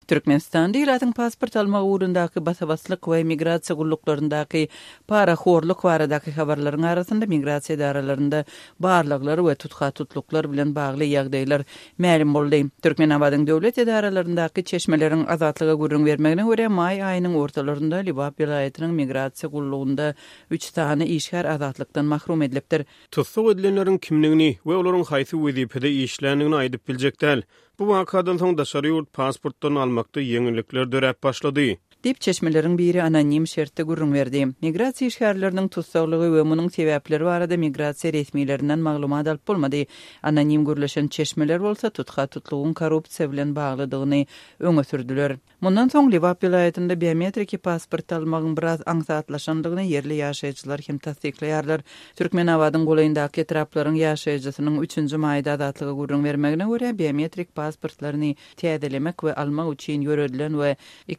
Türkmenistan diýilatyň pasport almak uğrundaky basabaslyk we migrasiýa gulluklaryndaky paraxorluk baradaky habarlaryň arasynda migrasiýa daralarynda barlyklar we tutkatlyklyklar bilen bagly ýagdaýlar ma'lum boldy. Türkmenabadyň döwlet edaralaryndaky çeşmeleriň azatlyga gurrun bermegine görä may aýynyň ortalarynda Libap vilayatynyň migrasiýa gullugynda 3 tane işgär azatlykdan mahrum edilipdir. Tutsuk edilenleriň kimligini we olaryň haýsy wezipede işländigini aýdyp biljekler. Bu wakadan soň daşary ýurt pasportlaryny almakda ýeňillikler dörep başlady. Dip çeşmeleriň biri anonim şertde gurrun berdi. Migrasiýa işgärleriniň tutsaklygy we munyň sebäpleri barada migrasiýa resmiýetlerinden maglumat alyp bolmady. Anonim gürleşen çeşmeler bolsa tutkatlygyň korrupsiýa bilen baglydygyny öňe sürdüler. Mundan soň Libap vilayatynda biometriki pasport almagyň biraz aňsatlaşandygyny yerli ýaşaýjylar hem tasdikleýärler. Türkmenabadyň golaýyndaky etraplaryň ýaşaýjysynyň 3-nji maýda azatlyga gurrun bermegine görä biometrik pasportlaryny täzelemek we almak üçin ýöredilen we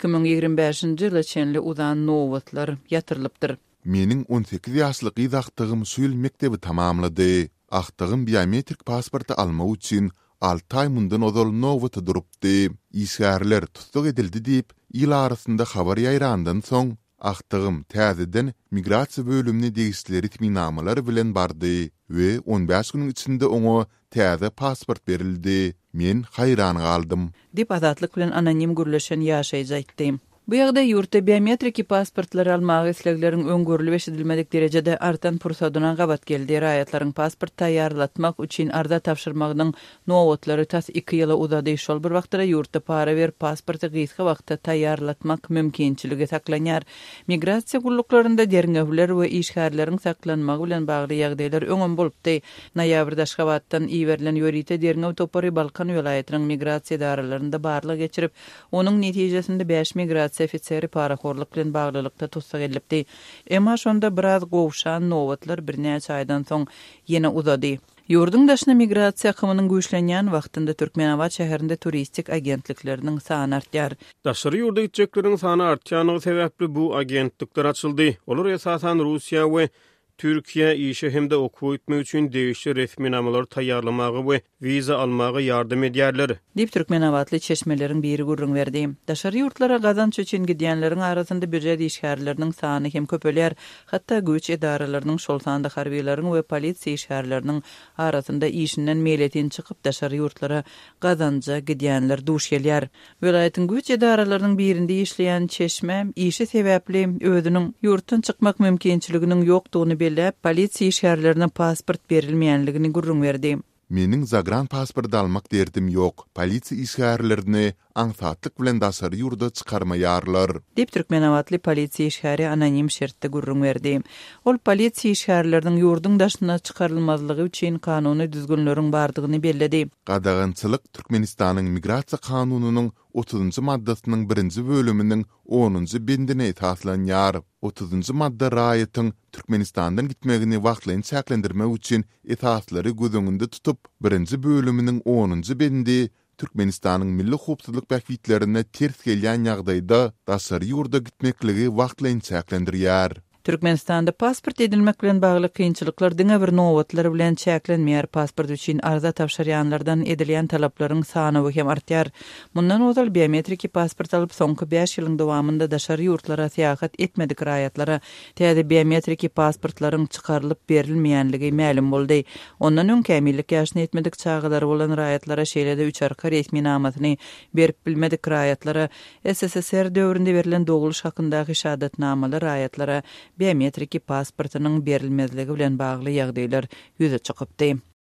2025-nji ýyla çenli uzan nowatlar ýatyrylypdyr. Meniň 18 ýaşlyk ýaşdygym Süýl mektebi tamamlady. Agtygym biometrik pasporty almak üçin 6 ay mundan ozal nowata durupdy. İşgärler tutsuk edildi diýip ýyl arasynda habar ýaýrandan soň agtygym täzeden migrasiýa bölümine degisleri itminamalary bilen bardy we 15 güniň içinde oňa täze pasport berildi. Men haýran galdym. Dip azatlyk bilen anonim gürleşen ýaşaýjy aýtdy. Bu ýagdaý ýurtda biometriki pasportlar almagy islegleriň öňgörüli beşedilmedik derejede artan pursadyna gabat geldi. Raýatlaryň pasport taýýarlatmak üçin arda tapşyrmagynyň nowatlary tas 2 ýyla uzady. Şol bir wagtda ýurtda para ber pasporty gysga wagtda taýýarlatmak mümkinçiligi saklanýar. Migrasiýa gulluklarynda derňewler we işgärleriň saklanmagy bilen bagly ýagdaýlar öňem bolupdy. Noýabrda Aşgabatdan iýerilen ýörite derňew topary Balkan vilayatynyň migrasiýa daralarynda barlyk geçirip, onuň netijesinde 5 migrasiýa ofiseri paraxorluk bilen baglylykda tutsak edilipdi. Emma şonda biraz gowşan nowatlar birnäçe aýdan soň ýene uzady. Ýurdun daşyna migrasiýa akymynyň güýçlenýän wagtynda Türkmenabad şäherinde turistik agentlikleriniň sany artýar. Daşary ýurda gitjekleriň sany artýanyny sebäpli bu agentlikler açyldy. Olar esasan Russiýa we Türkiýe işe hemde okuw etmek üçin degişli resminamalar taýýarlamagy we viza almagy ýardam edýärler. Dip Türkmenabadly çeşmeleriň biri gurrun berdi. Daşary ýurtlara gazanç üçin gidýänleriň arasynda büdjet işgärleriniň sany hem köpelýär. Hatda güç edaralarynyň şol sanda harbiýlaryň we polisiýa işgärleriniň arasynda işinden meýletin çykyp daşary ýurtlara gazança gidýänler duş gelýär. Vilayatyň güç edaralarynyň birinde işleýän çeşme işi sebäpli özüniň ýurtdan çykmak mümkinçiliginiň ýokdugyny polisiýa işgärlerine pasport berilmeýänligini gurrun berdi. Meniň zagran pasport almak derdim ýok. Polisiýa işgärlerini aňsatlyk bilen daşary ýurda çykarmaýarlar. Dip Türkmenabadly polisiýa işgäri anonim şertde gurrun berdi. Ol polisiýa işgärleriniň ýurdun daşyna çykarylmazlygy üçin kanuny düzgünleriň bardygyny belledi. Gadagançylyk Türkmenistanyň migrasiýa kanunynyň 30-njy maddasynyň 1-nji bölüminiň 10-njy bendine esaslanýar. 30-njy madda raýatyň Türkmenistandan gitmegini wagtlaýyn çäklendirmek üçin esaslary gözüňinde tutup 1-nji bölüminiň 10-njy bendi Türkmenistanyň milli howpsuzlyk bähwitlerine ters gelýän ýagdaýda daşary ýurda gitmekligi wagtlaýyn çäklendirýär. Türkmenistanda pasport edilmek bilen bagly kynçylyklar diňe bir nowatlar bilen çäklenmeýär. Pasport üçin arza tapşyrýanlardan edilýän talaplaryň sany hem artýar. Mundan ozal biometriki pasport alyp soňky 5 ýylyň dowamında daşary ýurtlara seýahat etmedik raýatlara täze biometriki pasportlaryň çykarylyp berilmeýänligi ma'lum boldy. Ondan öň kämillik ýaşyny etmedik çağdary bolan raýatlara şeýlede 3 arka resmi namatyny berip bilmedik raýatlara SSSR döwründe berilen doguluş hakyndaky şahadatnamalar raýatlara biometriki pasportynyň berilmezligi bilen bagly ýagdaýlar ýüze çykypdy.